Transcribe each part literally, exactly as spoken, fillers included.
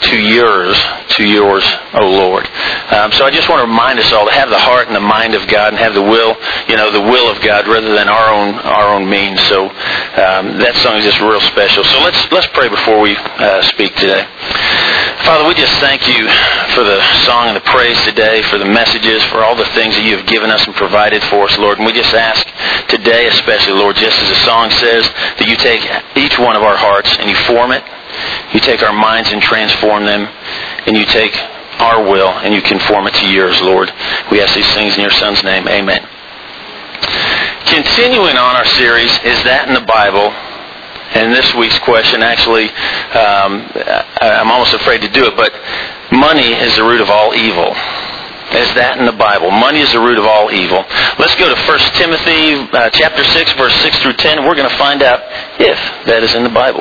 to yours, to yours, O Lord. Um, so I just want to remind us all to have the heart and the mind of God and have the will, you know, the will of God rather than our own our own means. So um, that song is just real special. So let's let's pray before we uh, speak today. Father, we just thank you for the song and the praise today, for the messages, for all the things that you have given us and provided for us, Lord. And we just ask today especially, Lord, just as the song says, that you take each one of our hearts and you form it. You take our minds and transform them, and you take our will and you conform it to yours, Lord. We ask these things in your Son's name. Amen. Continuing on our series, Is That in the Bible? And this week's question, actually, um, I'm almost afraid to do it, but money is the root of all evil. Is that in the Bible? Money is the root of all evil. Let's go to First Timothy uh, chapter six, verse six through ten. We're going to find out if that is in the Bible.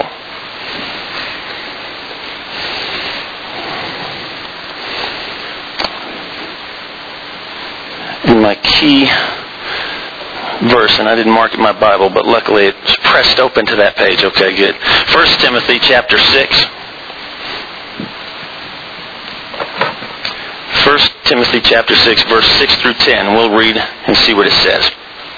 In my key verse, and I didn't mark it in my Bible, but luckily it's pressed open to that page. Okay, good. First Timothy chapter six. First Timothy chapter six, verse six through ten. We'll read and see what it says.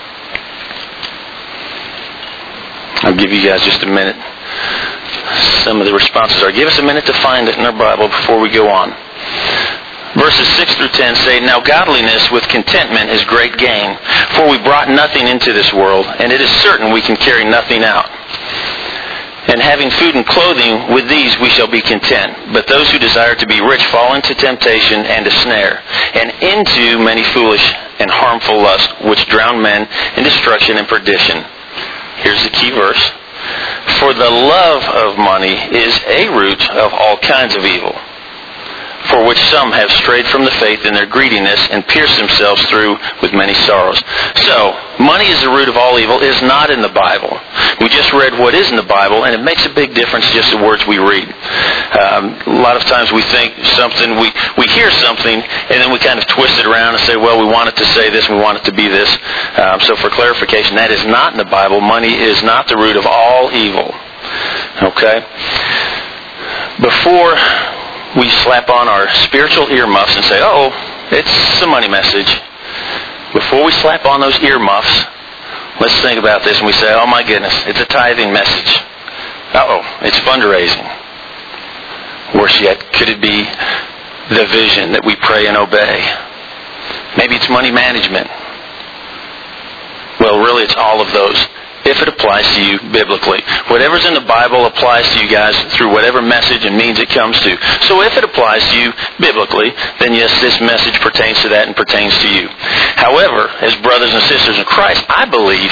I'll give you guys just a minute. Some of the responses are, give us a minute to find it in our Bible before we go on. Verses six through ten say, Now godliness with contentment is great gain, for we brought nothing into this world, and it is certain we can carry nothing out. And having food and clothing, with these we shall be content. But those who desire to be rich fall into temptation and a snare, and into many foolish and harmful lusts, which drown men in destruction and perdition. Here's the key verse. For the love of money is a root of all kinds of evil, for which some have strayed from the faith in their greediness and pierced themselves through with many sorrows. So, money is the root of all evil is not in the Bible. We just read what is in the Bible, and it makes a big difference just the words we read. Um, a lot of times we think something, we, we hear something, and then we kind of twist it around and say, well, we want it to say this, we want it to be this. Um, so for clarification, that is not in the Bible. Money is not the root of all evil. Okay? Before we slap on our spiritual earmuffs and say, oh, it's a money message. Before we slap on those earmuffs, let's think about this and we say, oh my goodness, it's a tithing message. Uh-oh, it's fundraising. Worse yet, could it be the vision that we pray and obey? Maybe it's money management. Well, really it's all of those, if it applies to you biblically. Whatever's in the Bible applies to you guys through whatever message and means it comes to. So if it applies to you biblically, then yes, this message pertains to that and pertains to you. However, as brothers and sisters in Christ, I believe,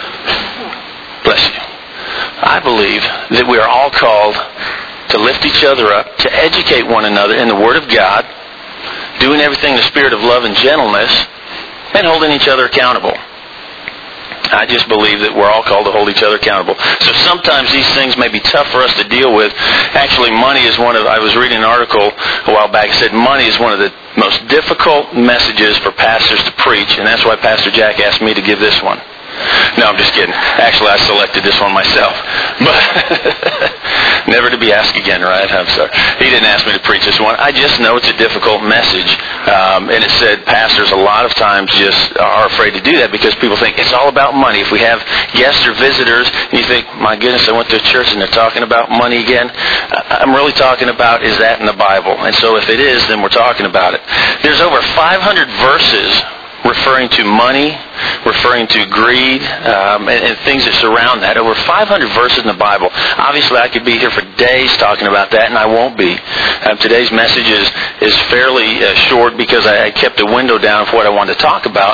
bless you, I believe that we are all called to lift each other up, to educate one another in the Word of God, doing everything in the spirit of love and gentleness, and holding each other accountable. I just believe that we're all called to hold each other accountable. So sometimes these things may be tough for us to deal with. Actually, money is one of, I was reading an article a while back that said money is one of the most difficult messages for pastors to preach, and that's why Pastor Jack asked me to give this one. No, I'm just kidding. Actually, I selected this one myself. But never to be asked again, right? I'm sorry. He didn't ask me to preach this one. I just know it's a difficult message. Um, and it said pastors a lot of times just are afraid to do that because people think it's all about money. If we have guests or visitors, and you think, my goodness, I went to a church and they're talking about money again. I'm really talking about, is that in the Bible? And so if it is, then we're talking about it. There's over five hundred verses referring to money, referring to greed, um, and, and things that surround that. Over five hundred verses in the Bible. Obviously, I could be here for days talking about that, and I won't be. Um, today's message is, is fairly uh, short because I, I kept a window down of what I wanted to talk about.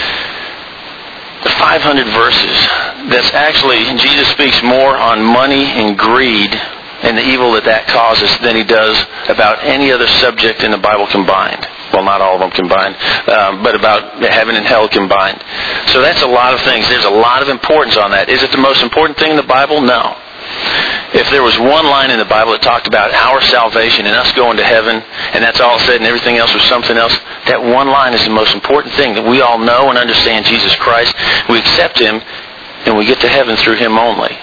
The five hundred verses. That's actually, Jesus speaks more on money and greed and the evil that that causes than he does about any other subject in the Bible combined. Well, not all of them combined, um, but about heaven and hell combined. So that's a lot of things. There's a lot of importance on that. Is it the most important thing in the Bible? No. If there was one line in the Bible that talked about our salvation and us going to heaven, and that's all it said and everything else was something else, that one line is the most important thing, that we all know and understand Jesus Christ. We accept him, and we get to heaven through him only.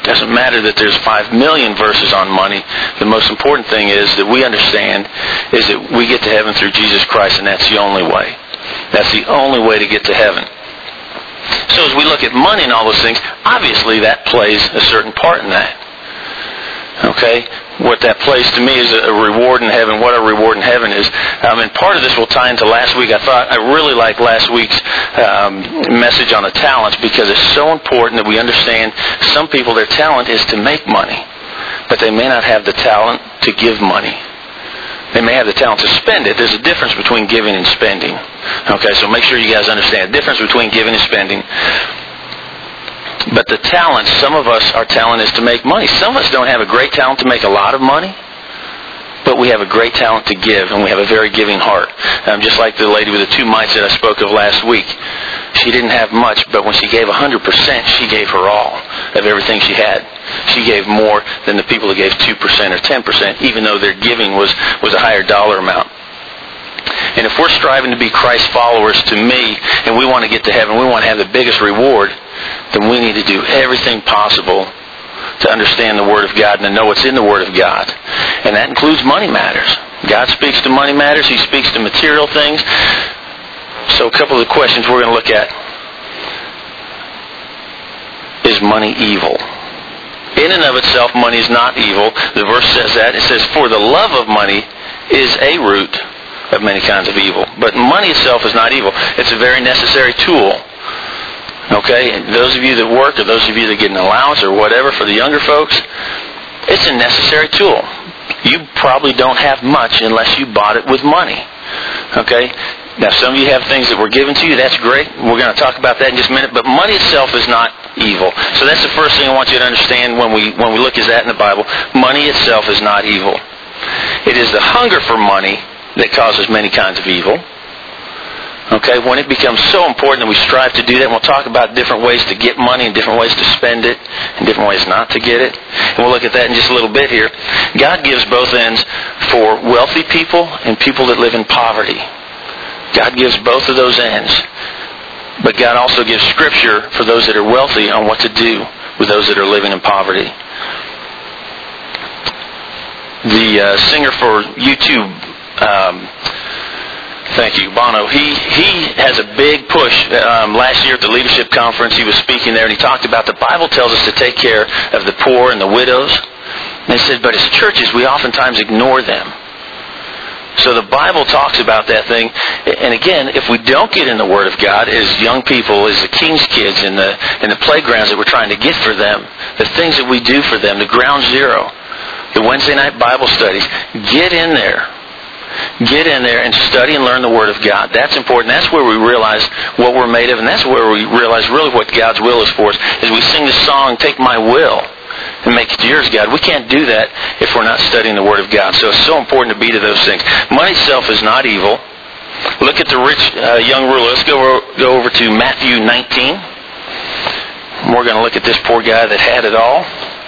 It doesn't matter that there's five million verses on money. The most important thing is that we understand is that we get to heaven through Jesus Christ, and that's the only way. That's the only way to get to heaven. So as we look at money and all those things, obviously that plays a certain part in that. Okay? What that plays to me is a reward in heaven. What a reward in heaven is. Um, and part of this will tie into last week. I thought I really liked last week's um, message on the talents, because it's so important that we understand some people, their talent is to make money, but they may not have the talent to give money. They may have the talent to spend it. There's a difference between giving and spending. Okay, so make sure you guys understand the difference between giving and spending. But the talent, some of us, our talent is to make money. Some of us don't have a great talent to make a lot of money, but we have a great talent to give, and we have a very giving heart. Um, just like the lady with the two mites that I spoke of last week. She didn't have much, but when she gave one hundred percent, she gave her all of everything she had. She gave more than the people that gave two percent or ten percent, even though their giving was, was a higher dollar amount. And if we're striving to be Christ followers, to me, and we want to get to heaven, we want to have the biggest reward, then we need to do everything possible to understand the Word of God and to know what's in the Word of God. And that includes money matters. God speaks to money matters. He speaks to material things. So a couple of the questions we're going to look at. Is money evil? In and of itself, money is not evil. The verse says that. It says, for the love of money is a root of many kinds of evil. But money itself is not evil. It's a very necessary tool. Okay? And those of you that work, or those of you that get an allowance or whatever, for the younger folks, it's a necessary tool. You probably don't have much unless you bought it with money. Okay? Now, some of you have things that were given to you. That's great. We're going to talk about that in just a minute. But money itself is not evil. So that's the first thing I want you to understand when we when we look at that in the Bible. Money itself is not evil. It is the hunger for money that causes many kinds of evil. Okay, when it becomes so important that we strive to do that, and we'll talk about different ways to get money and different ways to spend it and different ways not to get it. And we'll look at that in just a little bit here. God gives both ends for wealthy people and people that live in poverty. God gives both of those ends. But God also gives Scripture for those that are wealthy on what to do with those that are living in poverty. The uh, singer for YouTube, um, thank you, Bono, he, he has a big push. Um, last year at the leadership conference, he was speaking there, and he talked about the Bible tells us to take care of the poor and the widows. And he said, but as churches, we oftentimes ignore them. So the Bible talks about that thing. And again, if we don't get in the Word of God as young people, as the King's kids in the in the playgrounds that we're trying to get for them, the things that we do for them, the ground zero, the Wednesday night Bible studies, get in there. Get in there and study and learn the Word of God. That's important. That's where we realize what we're made of, and that's where we realize really what God's will is for us. As we sing the song, Take My Will and Make It Yours, God. We can't do that if we're not studying the Word of God. So it's so important to be to those things. Money itself is not evil. Look at the rich uh, young ruler. Let's go, go over to Matthew nineteen. We're going to look at this poor guy that had it all.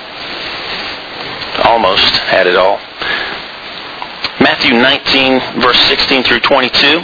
Almost had it all. Matthew nineteen, verse sixteen through twenty-two.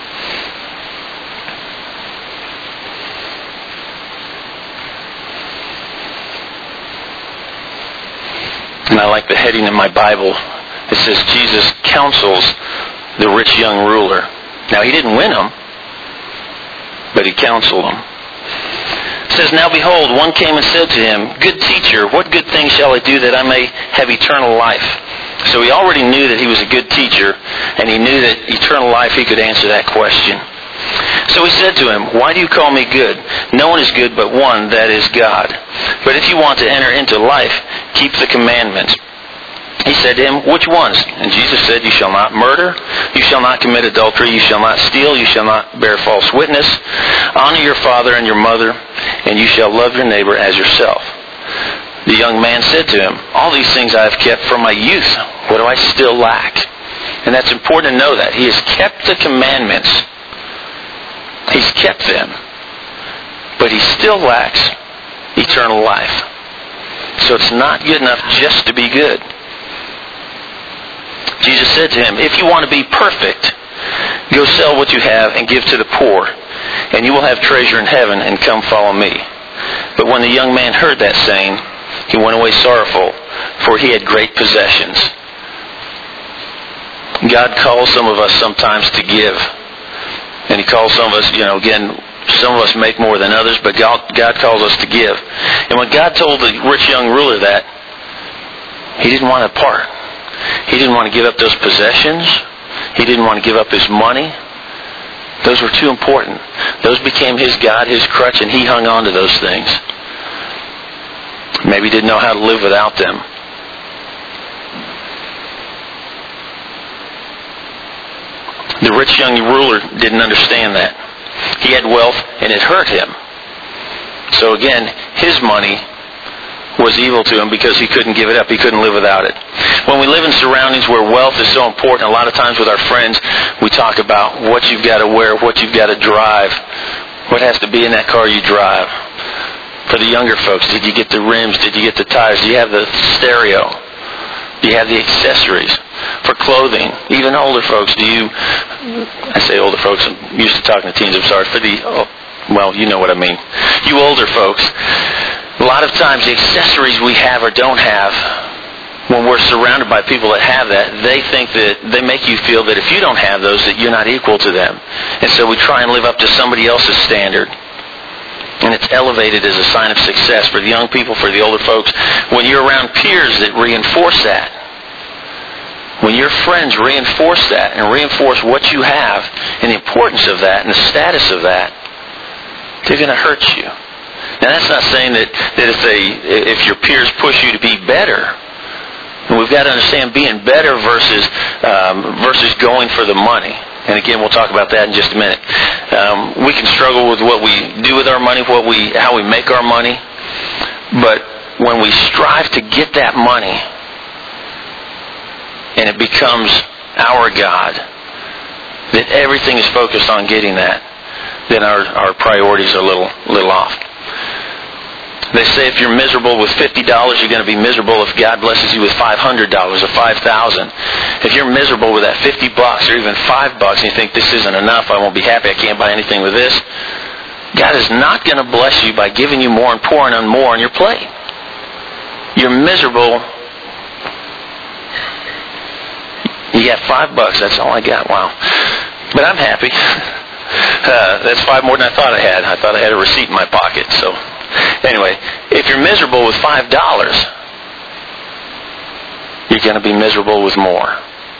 And I like the heading in my Bible. It says, Jesus counsels the rich young ruler. Now, he didn't win him, but he counseled him. It says, now behold, one came and said to him, good teacher, what good thing shall I do that I may have eternal life? So he already knew that he was a good teacher, and he knew that eternal life, he could answer that question. So he said to him, why do you call me good? No one is good but one, that is God. But if you want to enter into life, keep the commandments. He said to him, which ones? And Jesus said, you shall not murder, you shall not commit adultery, you shall not steal, you shall not bear false witness, honor your father and your mother, and you shall love your neighbor as yourself. The young man said to him, all these things I have kept from my youth. What do I still lack? And that's important to know that. He has kept the commandments. He's kept them. But he still lacks eternal life. So it's not good enough just to be good. Jesus said to him, if you want to be perfect, go sell what you have and give to the poor, and you will have treasure in heaven, and come follow me. But when the young man heard that saying, He went away sorrowful, for he had great possessions. God calls some of us sometimes to give. And he calls some of us, you know, again, some of us make more than others, but God, God calls us to give. And when God told the rich young ruler that, he didn't want to part. He didn't want to give up those possessions. He didn't want to give up his money. Those were too important. Those became his God, his crutch, and he hung on to those things. Maybe he didn't know how to live without them. The rich young ruler didn't understand that. He had wealth and it hurt him. So again, his money was evil to him because he couldn't give it up. He couldn't live without it. When we live in surroundings where wealth is so important, a lot of times with our friends, we talk about what you've got to wear, what you've got to drive, what has to be in that car you drive. For the younger folks, did you get the rims? Did you get the tires? Do you have the stereo? Do you have the accessories? For clothing, even older folks, do you, I say older folks, I'm used to talking to teens, I'm sorry, for the, oh, well, you know what I mean. You older folks, a lot of times the accessories we have or don't have, when we're surrounded by people that have that, they think that, they make you feel that if you don't have those, that you're not equal to them. And so we try and live up to somebody else's standard. And it's elevated as a sign of success for the young people, for the older folks. When you're around peers that reinforce that, when your friends reinforce that and reinforce what you have and the importance of that and the status of that, they're going to hurt you. Now that's not saying that, that if they if your peers push you to be better. And we've got to understand being better versus um, versus going for the money. And again, we'll talk about that in just a minute. Um, we can struggle with what we do with our money, what we how we make our money. But when we strive to get that money, and it becomes our God, that everything is focused on getting that, then our, our priorities are a little, little off. They say if you're miserable with fifty dollars, you're going to be miserable if God blesses you with five hundred dollars or five thousand dollars. If you're miserable with that fifty bucks or even five bucks and you think this isn't enough, I won't be happy, I can't buy anything with this, God is not going to bless you by giving you more and pouring on more on your plate. You're miserable. You got five bucks, that's all I got. Wow. But I'm happy. Uh, that's five more than I thought I had. I thought I had a receipt in my pocket. So anyway, if you're miserable with five dollars, you're going to be miserable with more.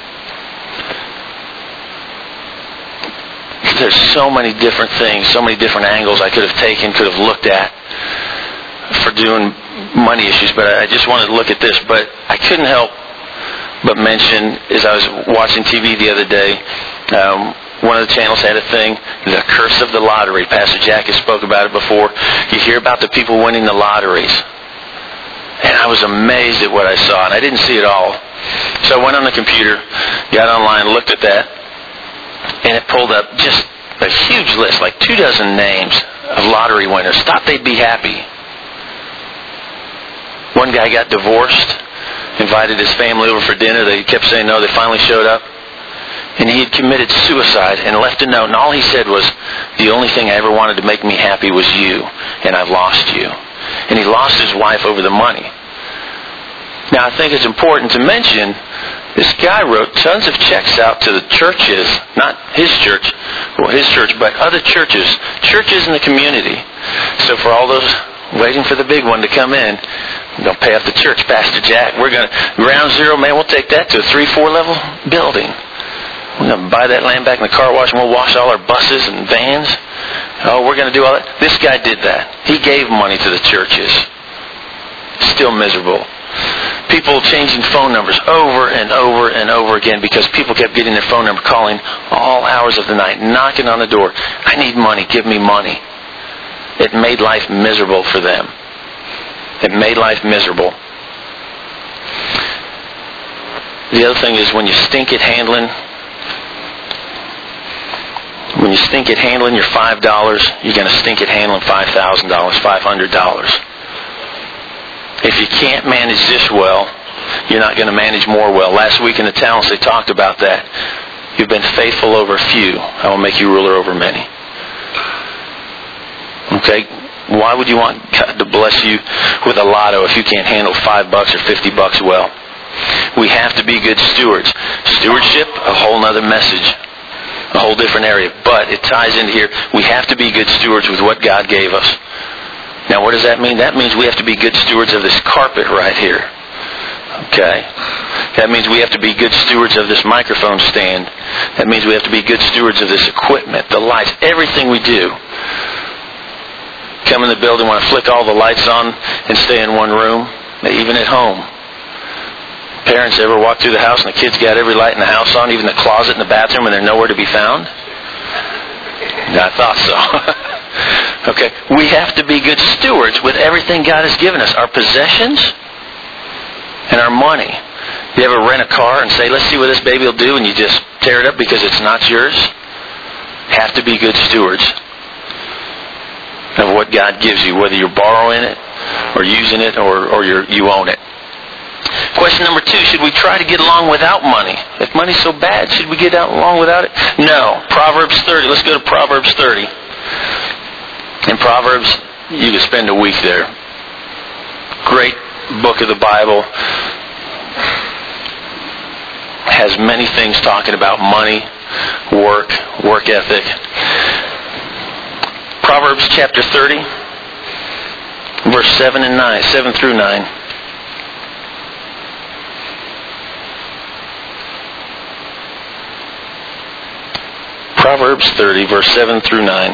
There's so many different things, so many different angles I could have taken, could have looked at for doing money issues, but I just wanted to look at this. But I couldn't help but mention, as I was watching T V the other day, um, one of the channels had a thing, the curse of the lottery. Pastor Jack has spoke about it before. You hear about the people winning the lotteries. And I was amazed at what I saw, and I didn't see it all. So I went on the computer, got online, looked at that, and it pulled up just a huge list, like two dozen names of lottery winners. Thought they'd be happy. One guy got divorced, invited his family over for dinner. They kept saying no. They finally showed up. And he had committed suicide and left a note. And all he said was, the only thing I ever wanted to make me happy was you. And I've lost you. And he lost his wife over the money. Now, I think it's important to mention, this guy wrote tons of checks out to the churches, not his church, well, his church, but other churches, churches in the community. So for all those waiting for the big one to come in, we're going to pay off the church, Pastor Jack. We're going to, ground zero, man, we'll take that to a three, four level building. We're going to buy that land back in the car wash, and we'll wash all our buses and vans. Oh, we're going to do all that. This guy did that. He gave money to the churches. Still miserable. People changing phone numbers over and over and over again because people kept getting their phone number, calling all hours of the night, knocking on the door. I need money. Give me money. It made life miserable for them. It made life miserable. The other thing is when you stink at handling, when you stink at handling your five dollars, you're going to stink at handling five thousand dollars, five hundred dollars. If you can't manage this well, you're not going to manage more well. Last week in the talents, they talked about that. You've been faithful over few. I will make you ruler over many. Okay? Why would you want God to bless you with a lotto if you can't handle five bucks or fifty bucks well? We have to be good stewards. Stewardship, a whole nother message. A whole different area. But it ties into here. We have to be good stewards with what God gave us. Now what does that mean? That means we have to be good stewards of this carpet right here. Okay? That means we have to be good stewards of this microphone stand. That means we have to be good stewards of this equipment, the lights, everything we do. Come in the building, want to flick all the lights on and stay in one room, even at home. Parents ever walk through the house and the kids got every light in the house on, even the closet and the bathroom, and they're nowhere to be found? I thought so. Okay, we have to be good stewards with everything God has given us. Our possessions and our money. You ever rent a car and say, let's see what this baby will do, and you just tear it up because it's not yours? Have to be good stewards of what God gives you, whether you're borrowing it or using it or, or you're, you own it. Question number two, should we try to get along without money? If money's so bad, should we get along without it? No. Proverbs thirty. Let's go to Proverbs thirty. In Proverbs, you can spend a week there. Great book of the Bible. Has many things talking about money, work, work ethic. Proverbs chapter thirty, verse seven and nine, seven through nine. Proverbs thirty, verse seven through nine.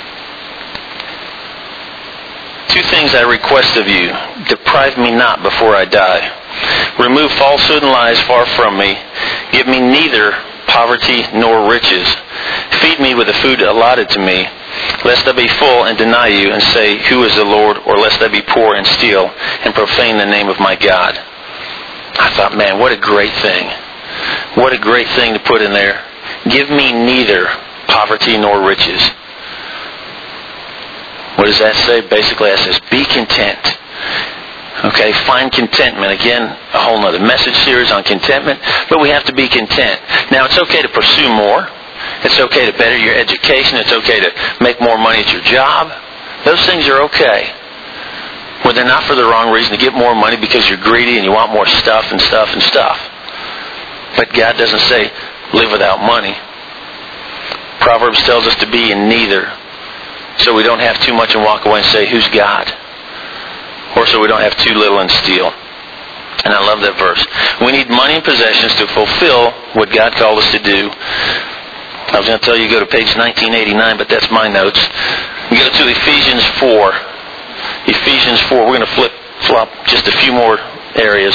Two things I request of you. Deprive me not before I die. Remove falsehood and lies far from me. Give me neither poverty nor riches. Feed me with the food allotted to me, lest I be full and deny you and say, who is the Lord? Or lest I be poor and steal and profane the name of my God. I thought, man, what a great thing. What a great thing to put in there. Give me neither poverty nor riches. What does that say? Basically, it says, be content. Okay, find contentment. Again, a whole other message series on contentment, but we have to be content. Now, it's okay to pursue more. It's okay to better your education. It's okay to make more money at your job. Those things are okay. When they're not for the wrong reason, to get more money because you're greedy and you want more stuff and stuff and stuff. But God doesn't say, live without money. Proverbs tells us to be in neither. So we don't have too much and walk away and say, who's God? Or so we don't have too little and steal. And I love that verse. We need money and possessions to fulfill what God called us to do. I was going to tell you to go to page nineteen eighty-nine, but that's my notes. We go to Ephesians four. Ephesians four. We're going to flip flop just a few more areas.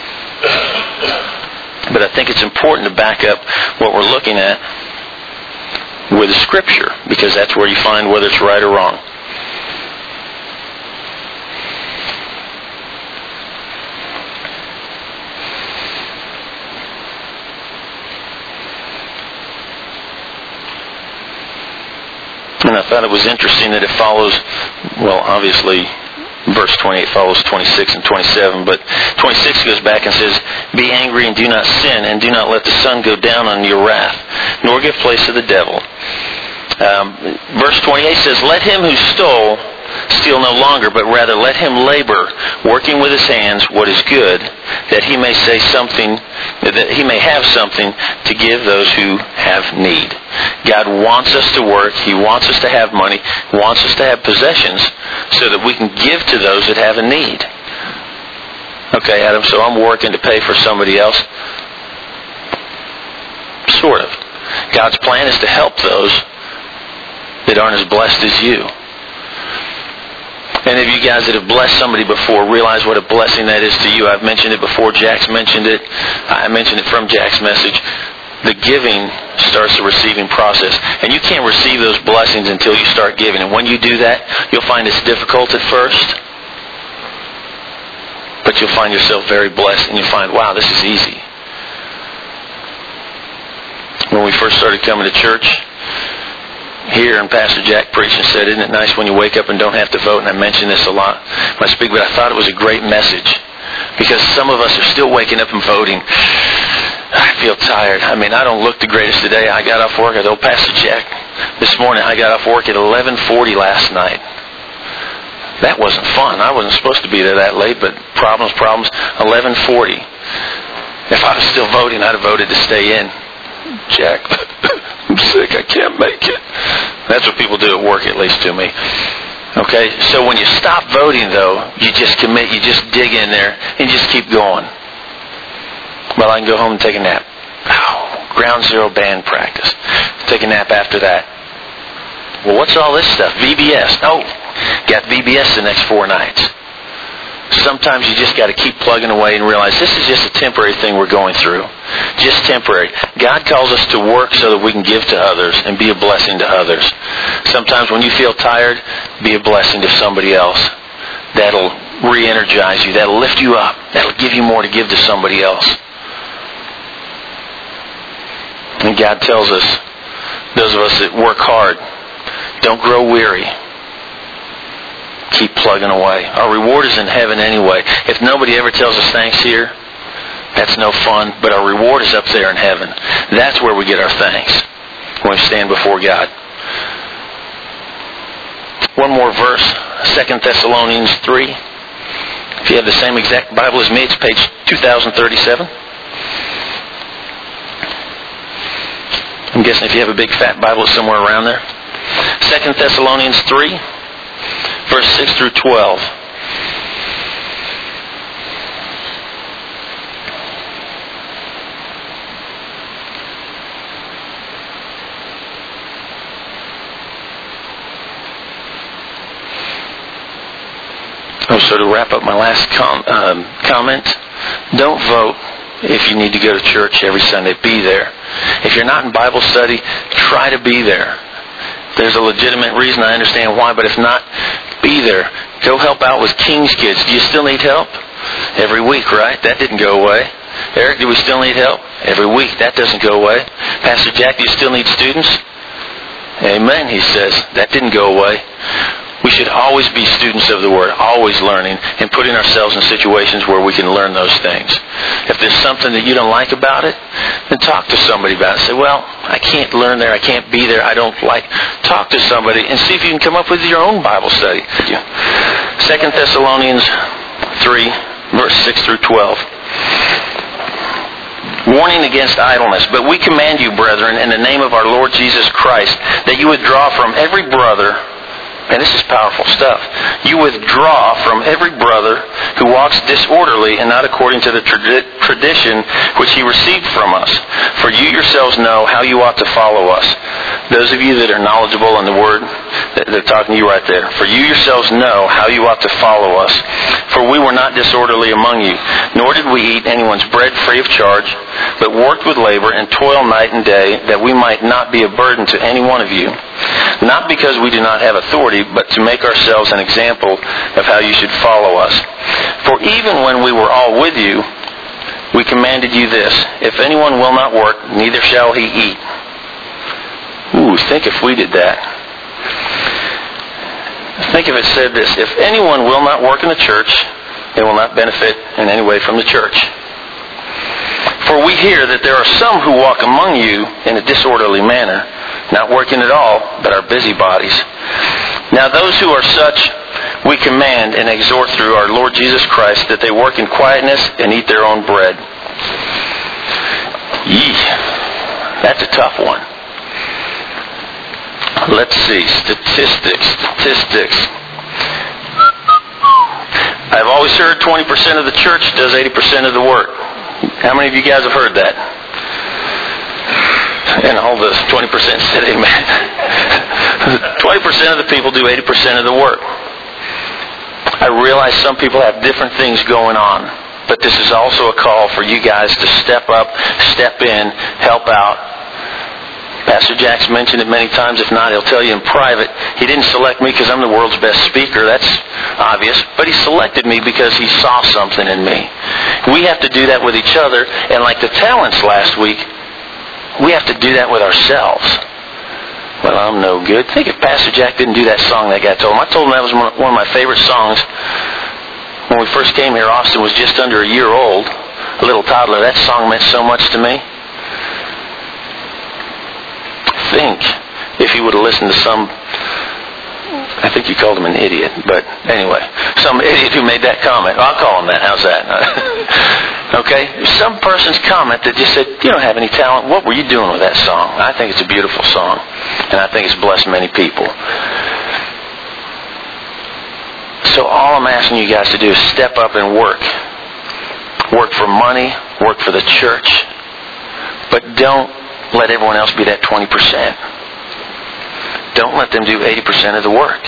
But I think it's important to back up what we're looking at with the Scripture, because that's where you find whether it's right or wrong. And I thought it was interesting that it follows, well, obviously, verse twenty-eight follows twenty-six and twenty-seven, but twenty-six goes back and says, be angry and do not sin, and do not let the sun go down on your wrath, nor give place to the devil. Um, verse twenty-eight says, let him who stole steal no longer, but rather let him labor, working with his hands what is good, that he may say something, that he may have something to give those who have need. God wants us to work. He wants us to have money. He wants us to have possessions so that we can give to those that have a need. Okay, Adam, so I'm working to pay for somebody else. Sort of. God's plan is to help those that aren't as blessed as you. Any of you guys that have blessed somebody before realize what a blessing that is to you. I've mentioned it before. Jack's mentioned it. I mentioned it from Jack's message. The giving starts the receiving process. And you can't receive those blessings until you start giving. And when you do that, you'll find it's difficult at first. But you'll find yourself very blessed. And you'll find, wow, this is easy. When we first started coming to church here, and Pastor Jack preached and said, isn't it nice when you wake up and don't have to vote? And I mention this a lot when I speak, but I thought it was a great message. Because some of us are still waking up and voting. I feel tired. I mean, I don't look the greatest today. I got off work. I told Pastor Jack this morning, I got off work at eleven forty last night. That wasn't fun. I wasn't supposed to be there that late, but problems, problems. eleven forty. If I was still voting, I'd have voted to stay in. Jack, I'm sick. I can't make it. That's what people do at work, at least to me. Okay? So when you stop voting, though, you just commit. You just dig in there and just keep going. Well, I can go home and take a nap. Ow. Ground Zero band practice. Take a nap after that. Well, what's all this stuff? V B S. Oh, got V B S the next four nights. Sometimes you just got to keep plugging away and realize this is just a temporary thing we're going through. Just temporary. God calls us to work so that we can give to others and be a blessing to others. Sometimes when you feel tired, be a blessing to somebody else. That'll re-energize you. That'll lift you up. That'll give you more to give to somebody else. And God tells us, those of us that work hard, don't grow weary. Keep plugging away. Our reward is in heaven anyway. If nobody ever tells us thanks here, that's no fun. But our reward is up there in heaven. That's where we get our thanks, when we stand before God. One more verse, Second Thessalonians three. If you have the same exact Bible as me, it's page two thousand thirty-seven. I'm guessing if you have a big fat Bible, it's somewhere around there. Second Thessalonians three, verse six through twelve. Oh, so to wrap up my last com- um, comment, don't vote if you need to go to church every Sunday. Be there. If you're not in Bible study, try to be there. There's a legitimate reason, I understand why, but if not, be there. Go help out with King's Kids. Do you still need help? Every week, right? That didn't go away. Eric, do we still need help? Every week. That doesn't go away. Pastor Jack, do you still need students? Amen, he says. That didn't go away. We should always be students of the Word, always learning, and putting ourselves in situations where we can learn those things. If there's something that you don't like about it, then talk to somebody about it. Say, well, I can't learn there, I can't be there, I don't like. Talk to somebody and see if you can come up with your own Bible study. Second Thessalonians three, verse six through twelve. Warning against idleness. But we command you, brethren, in the name of our Lord Jesus Christ, that you withdraw from every brother. And this is powerful stuff. You withdraw from every brother who walks disorderly and not according to the tradi- tradition which he received from us. For you yourselves know how you ought to follow us. Those of you that are knowledgeable in the Word, they're talking to you right there. For you yourselves know how you ought to follow us. For we were not disorderly among you, nor did we eat anyone's bread free of charge, but worked with labor and toil night and day, that we might not be a burden to any one of you. Not because we do not have authority, but to make ourselves an example of how you should follow us. For even when we were all with you, we commanded you this: if anyone will not work, neither shall he eat. Ooh, think if we did that. Think if it said this: if anyone will not work in the church, they will not benefit in any way from the church. For we hear that there are some who walk among you in a disorderly manner, not working at all, but are busybodies. Now those who are such, we command and exhort through our Lord Jesus Christ that they work in quietness and eat their own bread. Yee, that's a tough one. Let's see, statistics, statistics. I've always heard twenty percent of the church does eighty percent of the work. How many of you guys have heard that? And all the twenty percent said amen. twenty percent of the people do eighty percent of the work. I realize some people have different things going on, but this is also a call for you guys to step up, step in, help out. Pastor Jack's mentioned it many times. If not, he'll tell you in private. He didn't select me because I'm the world's best speaker. That's obvious. But he selected me because he saw something in me. We have to do that with each other. And like the talents last week, we have to do that with ourselves. Well, I'm no good. Think if Pastor Jack didn't do that song that guy told him. I told him that was one of my favorite songs. When we first came here, Austin was just under a year old. A little toddler. That song meant so much to me. Think if he would have listened to some I think you called him an idiot, but anyway, some idiot who made that comment. Well, I'll call him that. How's that? Okay? Some person's comment that just said, you don't have any talent. What were you doing with that song? I think it's a beautiful song, and I think it's blessed many people. So all I'm asking you guys to do is step up and work. Work for money, work for the church, but don't let everyone else be that twenty percent. Don't let them do eighty percent of the work.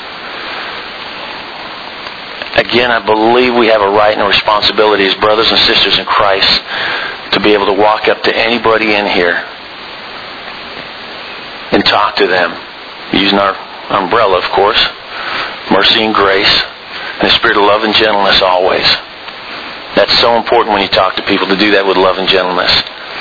Again, I believe we have a right and a responsibility as brothers and sisters in Christ to be able to walk up to anybody in here and talk to them, using our umbrella, of course, mercy and grace, and a spirit of love and gentleness always. That's so important when you talk to people, to do that with love and gentleness.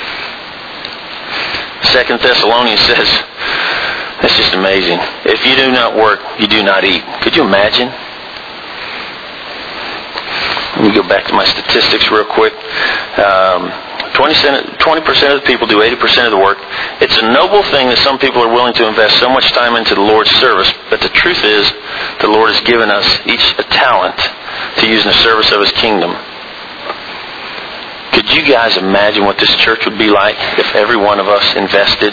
Second Thessalonians says, that's just amazing. If you do not work, you do not eat. Could you imagine? Let me go back to my statistics real quick. Um, twenty percent of the people do eighty percent of the work. It's a noble thing that some people are willing to invest so much time into the Lord's service, but the truth is, the Lord has given us each a talent to use in the service of His kingdom. Could you guys imagine what this church would be like if every one of us invested?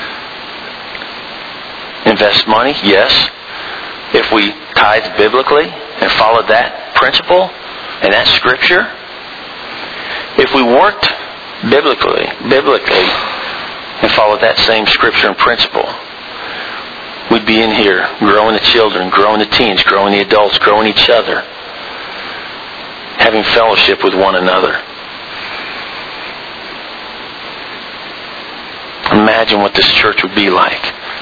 Invest money? Yes. If we tithe biblically and followed that principle and that scripture. If we worked biblically, biblically and followed that same scripture and principle, we'd be in here growing the children, growing the teens, growing the adults, growing each other, having fellowship with one another. Imagine what this church would be like.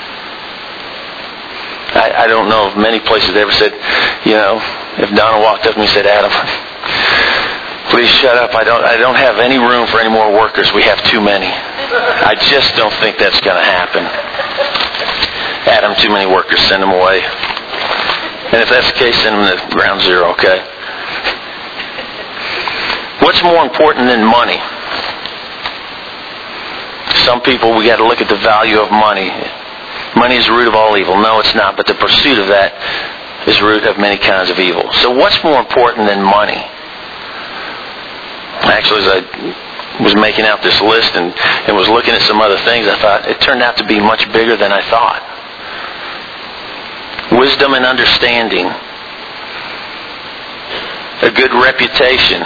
I, I don't know if many places ever said, you know, if Donna walked up and said, Adam, please shut up. I don't I don't have any room for any more workers. We have too many. I just don't think that's going to happen. Adam, too many workers. Send them away. And if that's the case, send them to ground zero, okay? What's more important than money? Some people, we got to look at the value of money. Money is the root of all evil. No, it's not. But the pursuit of that is the root of many kinds of evil. So what's more important than money? Actually, as I was making out this list and, and was looking at some other things, I thought it turned out to be much bigger than I thought. Wisdom and understanding. A good reputation.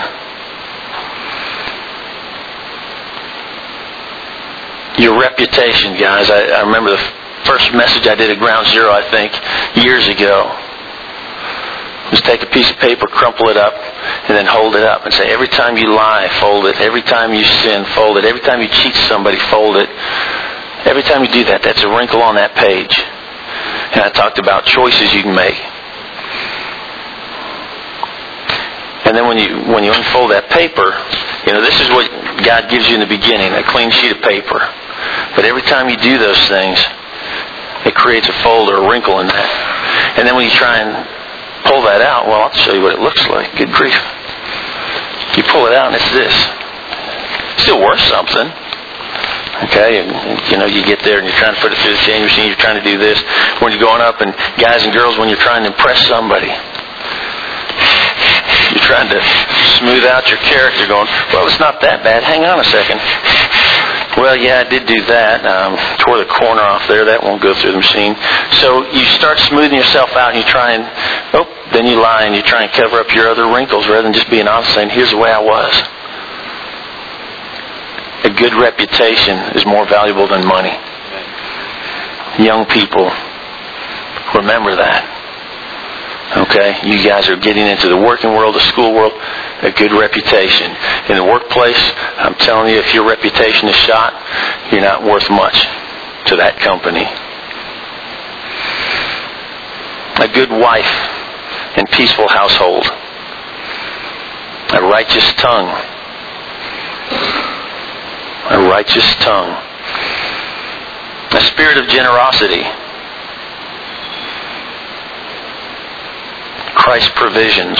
Your reputation, guys. I, I remember the first message I did at Ground Zero, I think, years ago. Was take a piece of paper, crumple it up, and then hold it up and say, every time you lie, fold it. Every time you sin, fold it. Every time you cheat somebody, fold it. Every time you do that, that's a wrinkle on that page. And I talked about choices you can make. And then when you when you unfold that paper, you know, this is what God gives you in the beginning, a clean sheet of paper. But every time you do those things, it creates a fold or a wrinkle in that. And then when you try and pull that out, well, I'll show you what it looks like. Good grief. You pull it out and it's this. Still worth something. Okay, and, you know, you get there and you're trying to put it through the change machine, you're trying to do this. When you're going up, and guys and girls, when you're trying to impress somebody, you're trying to smooth out your character going, well, it's not that bad. Hang on a second. Well, yeah, I did do that. Um, tore the corner off there. That won't go through the machine. So you start smoothing yourself out and you try and, oh, then you lie and you try and cover up your other wrinkles rather than just being honest saying, here's the way I was. A good reputation is more valuable than money. Young people, remember that. Okay, you guys are getting into the working world, the school world, a good reputation. In the workplace, I'm telling you, if your reputation is shot, you're not worth much to that company. A good wife and peaceful household. A righteous tongue. A righteous tongue. A spirit of generosity. Christ's provisions.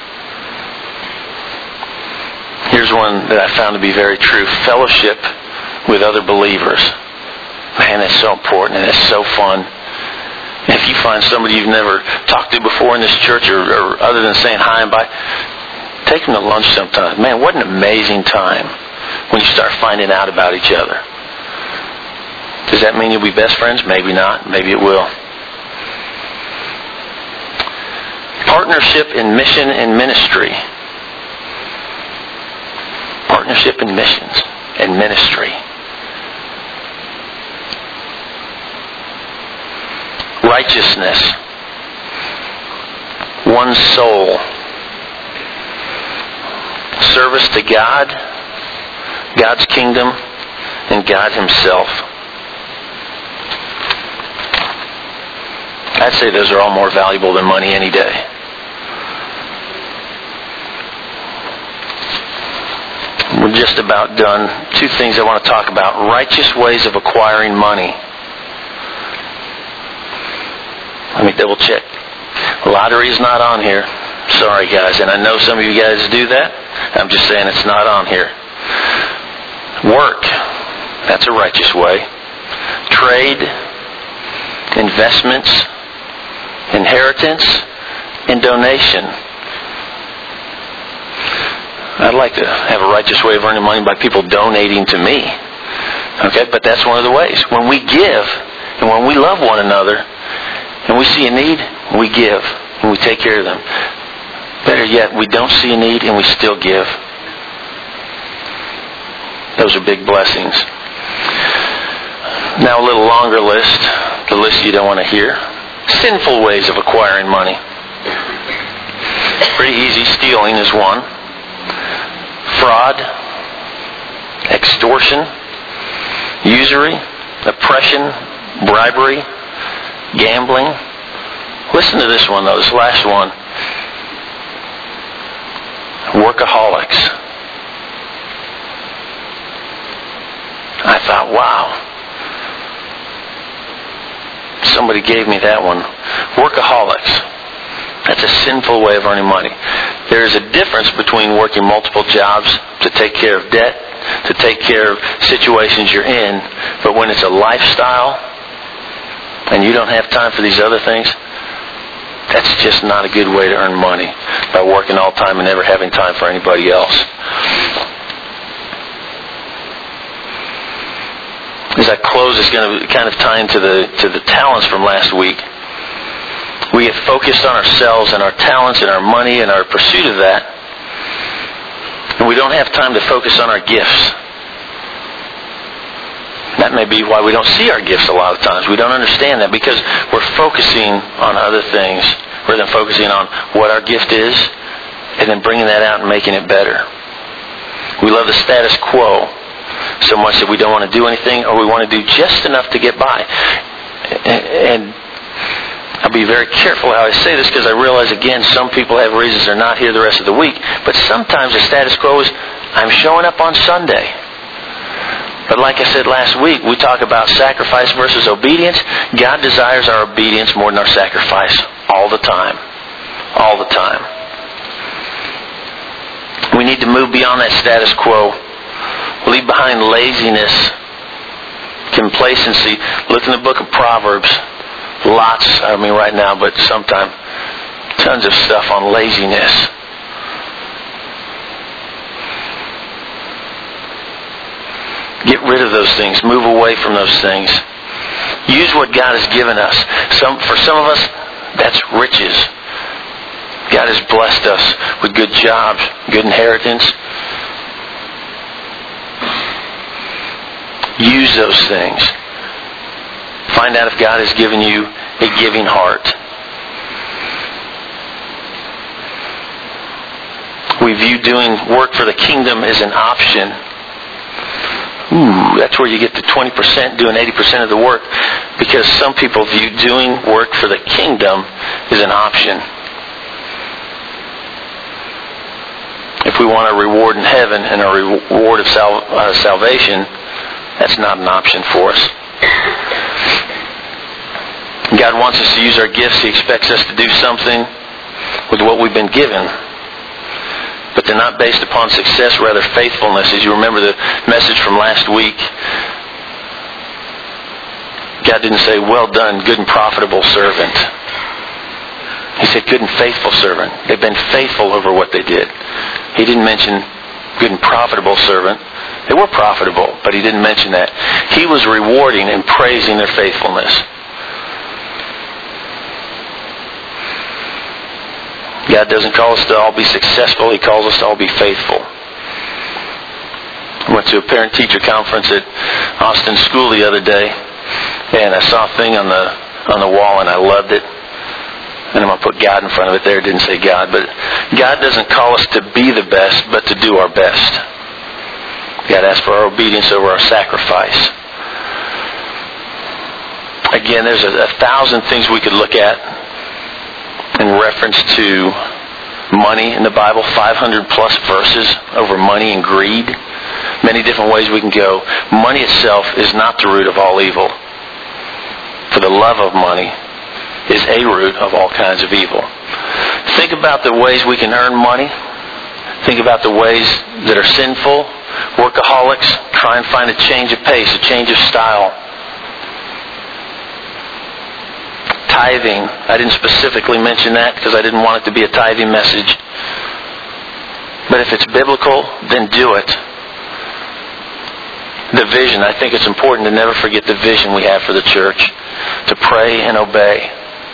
Here's one that I found to be very true. Fellowship with other believers. Man, that's so important and it's so fun. If you find somebody you've never talked to before in this church, or, or other than saying hi and bye, take them to lunch sometime. Man, what an amazing time when you start finding out about each other. Does that mean you'll be best friends? Maybe not. Maybe it will. Partnership in mission and ministry. Partnership in missions and ministry. Righteousness. One soul. Service to God, God's kingdom, and God Himself. I'd say those are all more valuable than money any day. We're just about done. Two things I want to talk about. Righteous ways of acquiring money. Let me double check. Lottery is not on here. Sorry, guys. And I know some of you guys do that. I'm just saying it's not on here. Work. That's a righteous way. Trade. Investments. Inheritance. And donation. I'd like to have a righteous way of earning money by people donating to me. Okay, but that's one of the ways. When we give, and when we love one another, and we see a need, we give, and we take care of them. Better yet, we don't see a need, and we still give. Those are big blessings. Now a little longer list, the list you don't want to hear. Sinful ways of acquiring money. Pretty easy. Stealing is one. Fraud, extortion, usury, oppression, bribery, gambling. Listen to this one, though, this last one. Workaholics. I thought, wow. Somebody gave me that one. Workaholics. That's a sinful way of earning money. There is a difference between working multiple jobs to take care of debt, to take care of situations you're in, but when it's a lifestyle and you don't have time for these other things, that's just not a good way to earn money, by working all the time and never having time for anybody else. As I close, it's going to kind of tie into the to the talents from last week. We get focused on ourselves and our talents and our money and our pursuit of that. And we don't have time to focus on our gifts. That may be why we don't see our gifts a lot of times. We don't understand that because we're focusing on other things rather than focusing on what our gift is and then bringing that out and making it better. We love the status quo so much that we don't want to do anything, or we want to do just enough to get by. And I'll be very careful how I say this because I realize, again, some people have reasons they're not here the rest of the week. But sometimes the status quo is, I'm showing up on Sunday. But like I said last week, we talk about sacrifice versus obedience. God desires our obedience more than our sacrifice all the time. All the time. We need to move beyond that status quo. Leave behind laziness, complacency. Look in the book of Proverbs. Lots, I mean right now, but sometimes tons of stuff on laziness. Get rid of those things. Move away from those things. Use what God has given us. Some, for some of us, that's riches. God has blessed us with good jobs, good inheritance. Use those things. Find out if God has given you a giving heart. We view doing work for the kingdom as an option. Ooh, that's where you get the twenty percent doing eighty percent of the work, because some people view doing work for the kingdom as an option. If we want a reward in heaven and a reward of sal- uh, salvation, that's not an option for us. God wants us to use our gifts. He expects us to do something with what we've been given. But they're not based upon success, rather faithfulness. As you remember the message from last week, God didn't say, well done, good and profitable servant. He said, good and faithful servant. They've been faithful over what they did. He didn't mention good and profitable servant. They were profitable, but he didn't mention that. He was rewarding and praising their faithfulness. God doesn't call us to all be successful. He calls us to all be faithful. I went to a parent-teacher conference at Austin School the other day, and I saw a thing on the on the wall, and I loved it. And I'm going to put God in front of it there. It didn't say God, but God doesn't call us to be the best, but to do our best. God asks for our obedience over our sacrifice. Again, there's a, a thousand things we could look at in reference to money in the Bible. five hundred plus verses over money and greed. Many different ways we can go. Money itself is not the root of all evil. For the love of money is a root of all kinds of evil. Think about the ways we can earn money. Think about the ways that are sinful. Workaholics try and find a change of pace, a change of style. Tithing. I didn't specifically mention that because I didn't want it to be a tithing message. But if it's biblical, then do it. The vision. I think it's important to never forget the vision we have for the church. To pray and obey.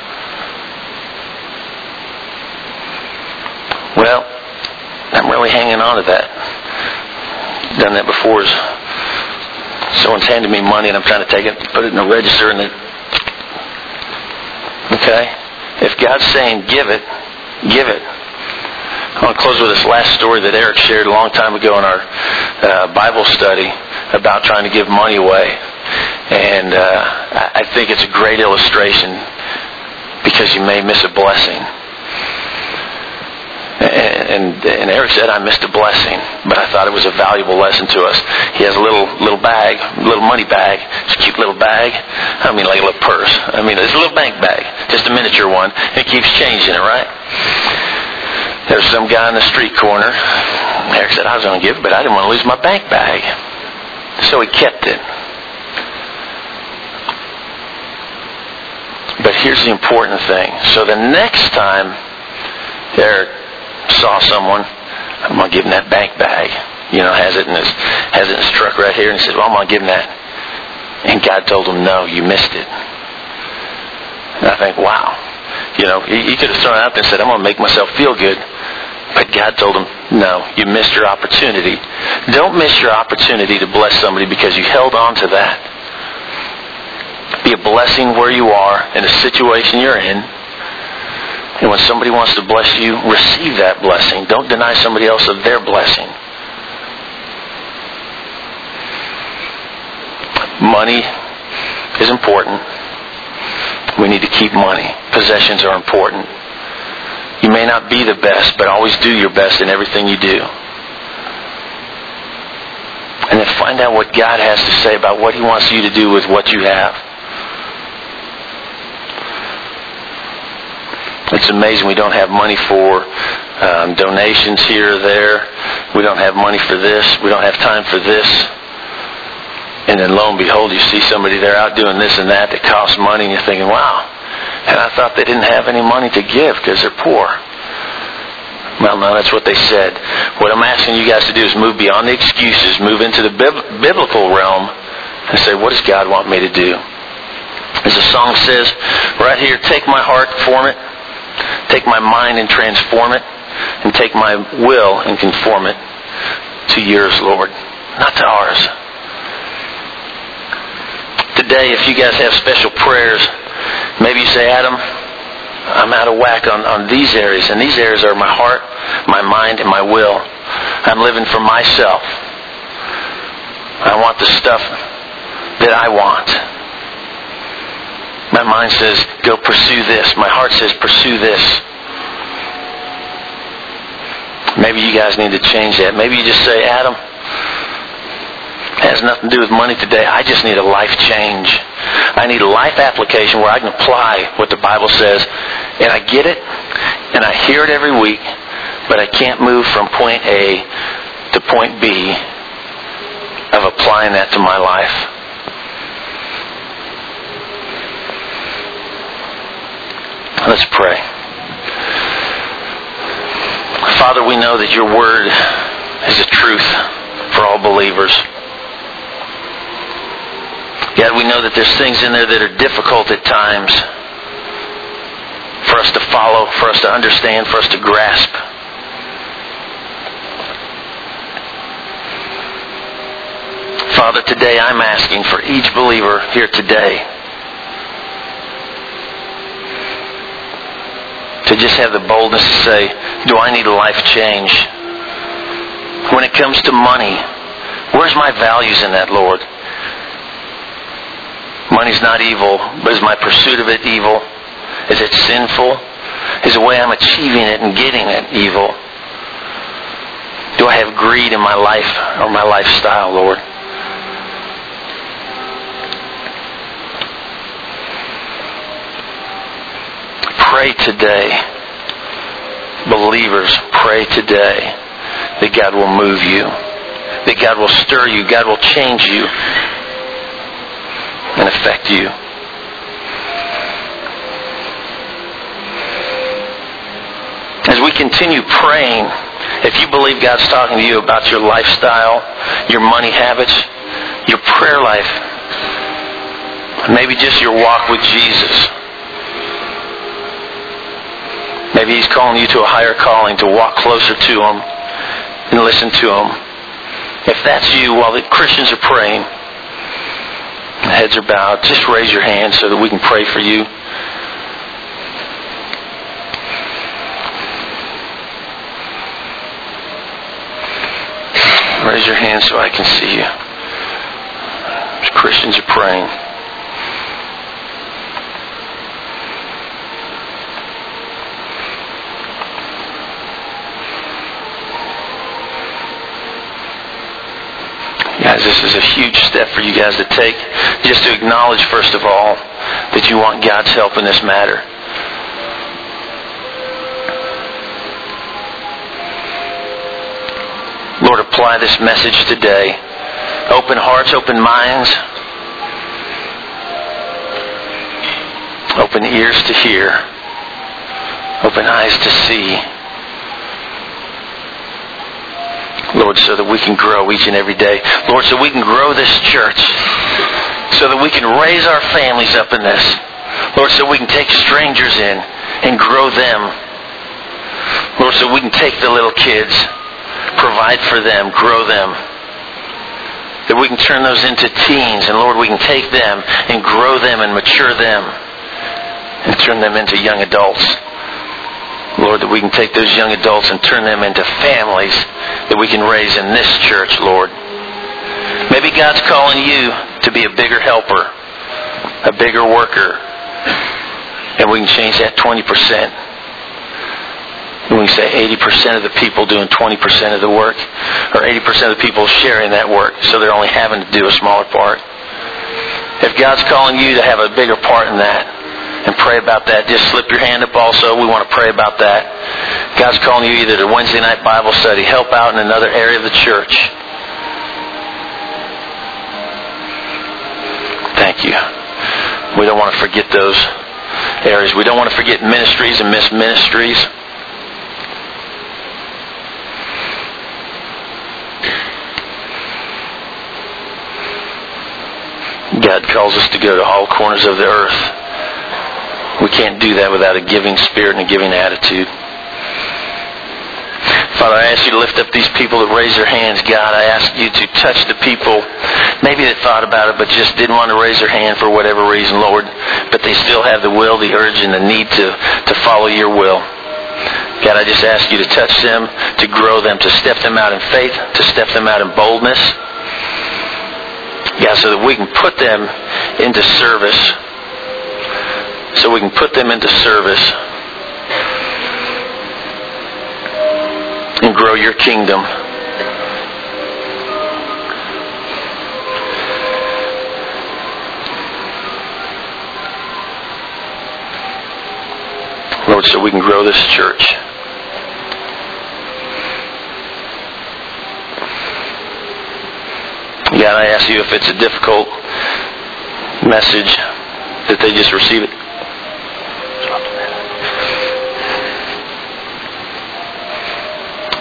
Well, I'm really hanging on to that. Done that before. Someone's handed me money and I'm trying to take it, put it in a register, and it. Okay? If God's saying give it, give it. I want to close with this last story that Eric shared a long time ago in our uh, Bible study about trying to give money away. And uh, I think it's a great illustration because you may miss a blessing. And, and, and Eric said, I missed a blessing, but I thought it was a valuable lesson to us. He has a little little bag, little money bag. It's a cute little bag. I mean, like a little purse. I mean, it's a little bank bag, just a miniature one. It keeps changing it, right? There's some guy on the street corner. Eric said, I was going to give it, but I didn't want to lose my bank bag. So he kept it. But here's the important thing. So the next time Eric saw someone, I'm going to give him that bank bag. You know, has it in his, has it in his truck right here. And he said, well, I'm going to give him that. And God told him, no, you missed it. And I think, wow. You know, he, he could have thrown it out there and said, I'm going to make myself feel good. But God told him, no, you missed your opportunity. Don't miss your opportunity to bless somebody because you held on to that. Be a blessing where you are in a situation you're in. And when somebody wants to bless you, receive that blessing. Don't deny somebody else of their blessing. Money is important. We need to keep money. Possessions are important. You may not be the best, but always do your best in everything you do. And then find out what God has to say about what He wants you to do with what you have. It's amazing we don't have money for um, donations here or there. We don't have money for this. We don't have time for this. And then lo and behold, you see somebody there out doing this and that that costs money, and you're thinking, wow. And I thought they didn't have any money to give because they're poor. Well, no, that's what they said. What I'm asking you guys to do is move beyond the excuses, move into the bib- biblical realm, and say, what does God want me to do? As the song says right here, take my heart, form it. Take my mind and transform it. And take my will and conform it to yours, Lord, not to ours. Today, if you guys have special prayers, maybe you say, Adam, I'm out of whack on, on these areas. And these areas are my heart, my mind, and my will. I'm living for myself. I want the stuff that I want. My mind says, go pursue this. My heart says, pursue this. Maybe you guys need to change that. Maybe you just say, Adam, it has nothing to do with money today. I just need a life change. I need a life application where I can apply what the Bible says. And I get it, and I hear it every week, but I can't move from point A to point B of applying that to my life. Let's pray. Father, we know that your word is the truth for all believers. God, we know that there's things in there that are difficult at times for us to follow, for us to understand, for us to grasp. Father, today I'm asking for each believer here today to just have the boldness to say, do I need a life change? When it comes to money, where's my values in that, Lord? Money's not evil, but is my pursuit of it evil? Is it sinful? Is the way I'm achieving it and getting it evil? Do I have greed in my life or my lifestyle, Lord? Pray today, believers, pray today that God will move you, that God will stir you, God will change you and affect you. As we continue praying, if you believe God's talking to you about your lifestyle, your money habits, your prayer life, maybe just your walk with Jesus, maybe He's calling you to a higher calling, to walk closer to Him and listen to Him. If that's you, while the Christians are praying, heads are bowed, just raise your hand so that we can pray for you. Raise your hand so I can see you. As Christians are praying. Guys, this is a huge step for you guys to take, just to acknowledge, first of all, that you want God's help in this matter. Lord, apply this message today. Open hearts, open minds, open ears to hear, open eyes to see. Lord, so that we can grow each and every day. Lord, so we can grow this church. So that we can raise our families up in this. Lord, so we can take strangers in and grow them. Lord, so we can take the little kids, provide for them, grow them. That we can turn those into teens. And Lord, we can take them and grow them and mature them. And turn them into young adults. Lord, that we can take those young adults and turn them into families that we can raise in this church, Lord. Maybe God's calling you to be a bigger helper, a bigger worker, and we can change that twenty percent. And we can say eighty percent of the people doing twenty percent of the work, or eighty percent of the people sharing that work, so they're only having to do a smaller part. If God's calling you to have a bigger part in that, and pray about that. Just slip your hand up also. We want to pray about that. God's calling you either to Wednesday night Bible study, help out in another area of the church. Thank you. We don't want to forget those areas. We don't want to forget ministries and miss ministries. God calls us to go to all corners of the earth. We can't do that without a giving spirit and a giving attitude. Father, I ask you to lift up these people that raise their hands. God, I ask you to touch the people, maybe that thought about it but just didn't want to raise their hand for whatever reason, Lord, but they still have the will, the urge, and the need to, to follow your will. God, I just ask you to touch them, to grow them, to step them out in faith, to step them out in boldness. God, so that we can put them into service. So we can put them into service and grow your kingdom. Lord, so we can grow this church. God, I ask you if it's a difficult message that they just receive it.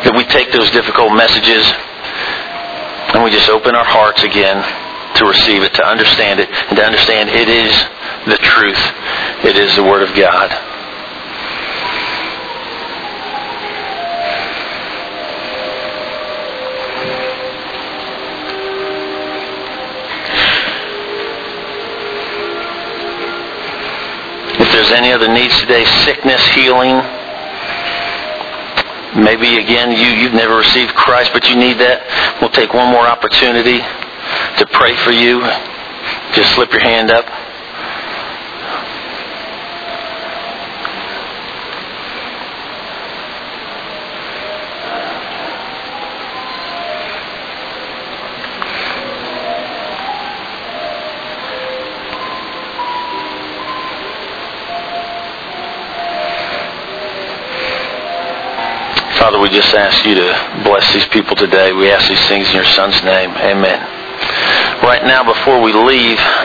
that we take those difficult messages and we just open our hearts again to receive it, to understand it, and to understand it is the truth. It is the Word of God. If there's any other needs today, sickness, healing, maybe again you, you've never received Christ but you need that, we'll take one more opportunity to pray for you. Just slip your hand up. Father, we just ask you to bless these people today. We ask these things in your Son's name. Amen. Right now, before we leave,